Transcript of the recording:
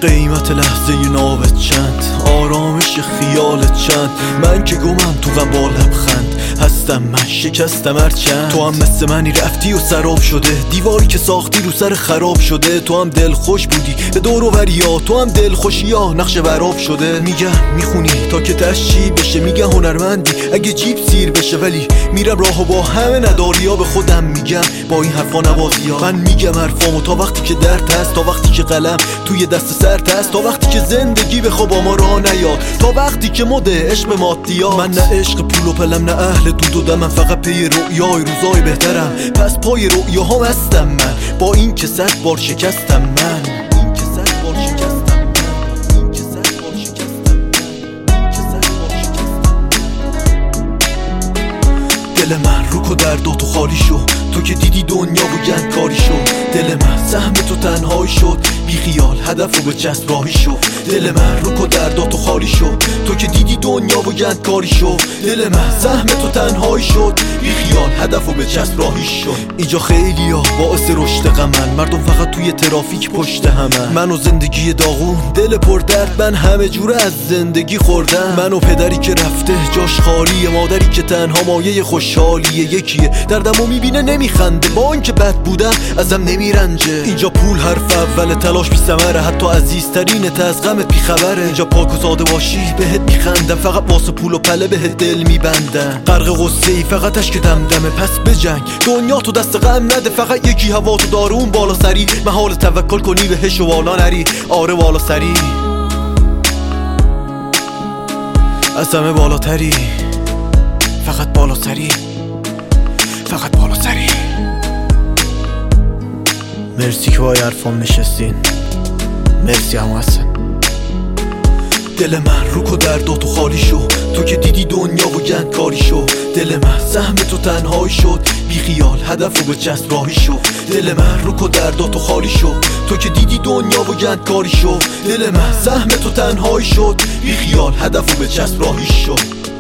قیمت لحظه نابت چند، آرامش خیالت چند. من که گمم تو غم با لبخند هستم، من شکستم هرچند. تو هم مثل منی رفتی و سراب شده، دیواری که ساختی رو سر خراب شده. تو هم دل خوش بودی به دور و بریا، تو هم دل خوشیا نقش وراب شده. میگن میخونی تا که تشی بشه، میگن هنرمندی اگه جیب سیر بشه، ولی میرم راهو با همه نداریا به خودم میگم با این حرفا نوازیا. من میگم حرفامو تا وقتی که درد هست، تا وقتی که قلم توی دست سرد هست، تا وقتی که زندگی به خواب ما راه نیاد، تا وقتی که مده عشق مادیات. من نه عشق پول و پلم، نه اهل دود و دم، من فقط پی رؤیای روزای بهترم. پس پای رؤیاهام هستم من، با این که 100 بار شکستم من. دل من روک و درد و تو خالی شو، تو که دیدی دنیا و گند کاری شو. دل من سهم تو تنهایی شد، بی خیال هدف و به چسب راهی شو. دل من روک و درد و تو خالی شو، تو که دیدی دنیا و گند کاری شو. دل من سهم تو تنهایی شد، بی خیال هدف و به چسب راهی شو. اینجا خیلی ها باعث رشد غمن، مردم فقط توی ترافیک پشت همن. من و زندگی داغون دل پر درد، من همه جوره از زندگی خوردم. من و پدری که رفته جاش خالیه، مادری که تنها مایه خوشحالیه. یکیه دردمو میبینه نمیخنده، با اینکه بد بودم ازم نمیرنجه. اینجا پول حرف اول، تلاش بی ثمره، حتی عزیزترینت از غمت بی خبره. اینجا پاک و ساده باشی بهت میخندم، فقط واسه پول و پله بهت دل میبندم. غرق غصه ای فقط اشک دمدمه، پس بجنگ دنیا تو دست غم نده. فقط یکی هوا تو دارون بالا سری، محال توکل کنی بهش و والا نری. آره والا سری از همه بالاتری، فقط بالا سری، فقط بالا سری. مرسی که با حرفام نشستین، مرسی هم حسن. دل من روک و درد و تو خالی شو، تو که دیدی دنیا و گند کاری شو. دل من سهم تو تنهایی شد، بی خیال هدف و به چسب راهی شو. دل من روک و درد و تو خالی شو، تو که دیدی دنیا و گند کاری شو. دل من سهم تو تنهایی شد، بی خیال هدف و به چسب راهی شو.